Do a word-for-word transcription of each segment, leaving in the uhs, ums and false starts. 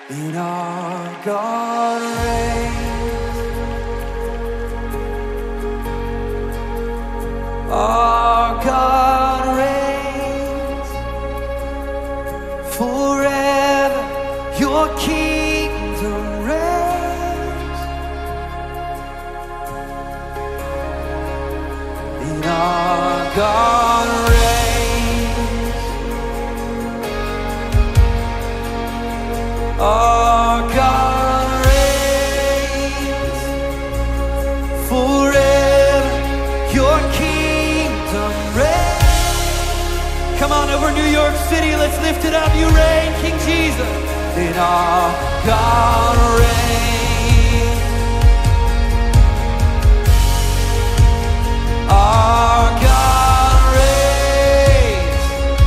In our God reigns, our God reigns forever. Your kingdom reigns. In our God reigns. Our God reigns forever. Your kingdom reigns. Come on, over New York City, let's lift it up. You reign, King Jesus. In our God reigns. Our God reigns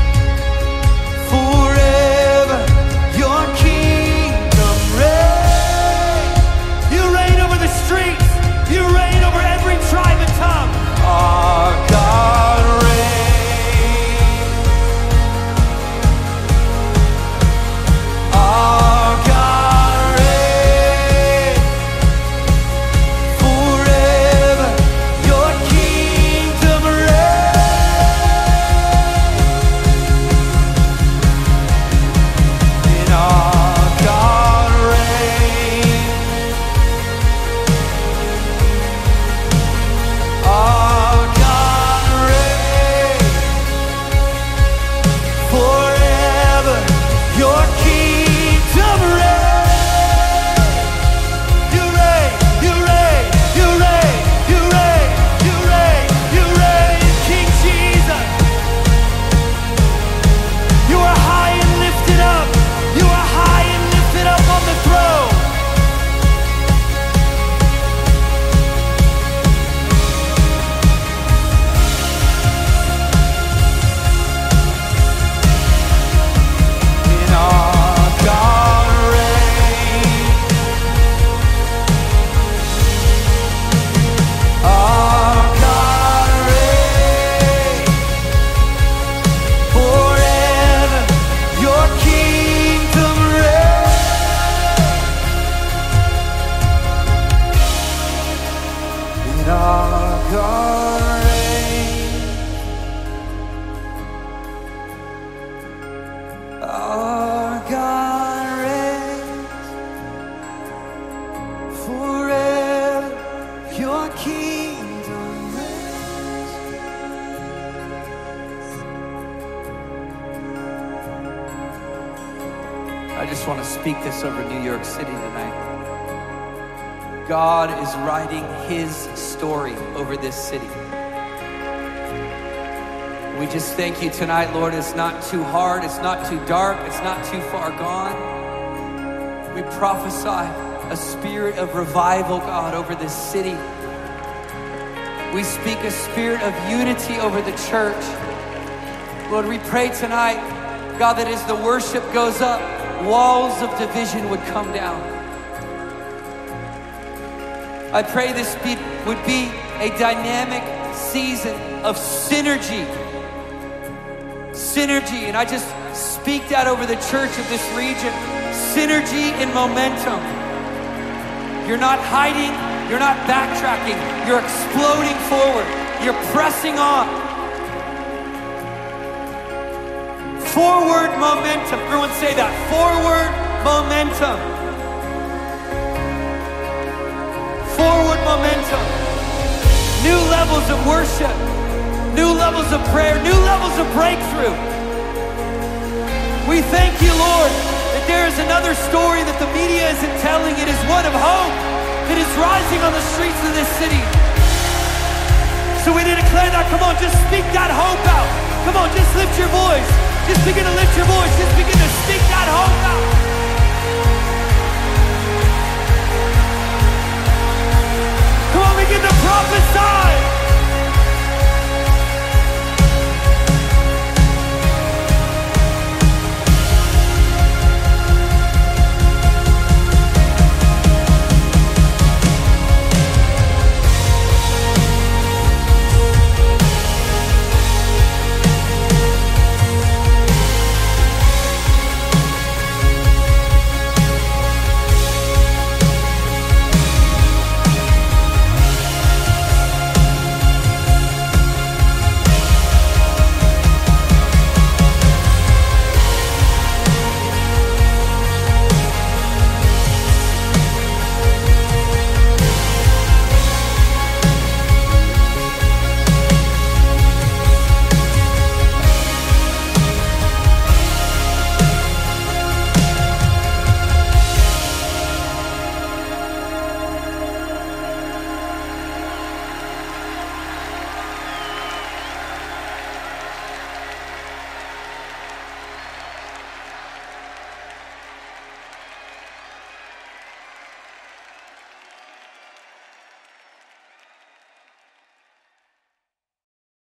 forever. Your kingdom reigns. You reign over the streets. You reign over every tribe and tongue. Our God reigns. Our God reigns forever. Your kingdom reigns. In our God reigns. Our God reigns forever. Your kingdom reigns. You reign, you reign, you reign, you reign, you reign, you reign, King Jesus. You are high and lifted up. You are high and lifted up on the throne. In our God reigns. Our God reigns forever. Your kingdom reigns. In our God reigns. Our God reigns forever. Your kingdom reigns. I just want to speak this over New York City tonight. God is writing his story over this city. We just thank you tonight, Lord. It's not too hard. It's not too dark. It's not too far gone. We prophesy a spirit of revival, God, over this city. We speak a spirit of unity over the church. Lord, we pray tonight, God, that as the worship goes up, walls of division would come down. I pray this be, would be a dynamic season of synergy. Synergy, and I just speak that over the church of this region. Synergy and momentum. You're not hiding, you're not backtracking, you're exploding forward, you're pressing on. Forward momentum. Everyone say that. Forward momentum. Forward momentum. New levels of worship. New levels of prayer. New levels of breakthrough. We thank you, Lord, that there is another story that the media isn't telling. It is one of hope that is rising on the streets of this city. So we need to declare that. Come on, just speak that hope out. Come on, just lift your voice. Just begin to lift your voice. Just begin to speak that hope out. Come on, begin to prophesy.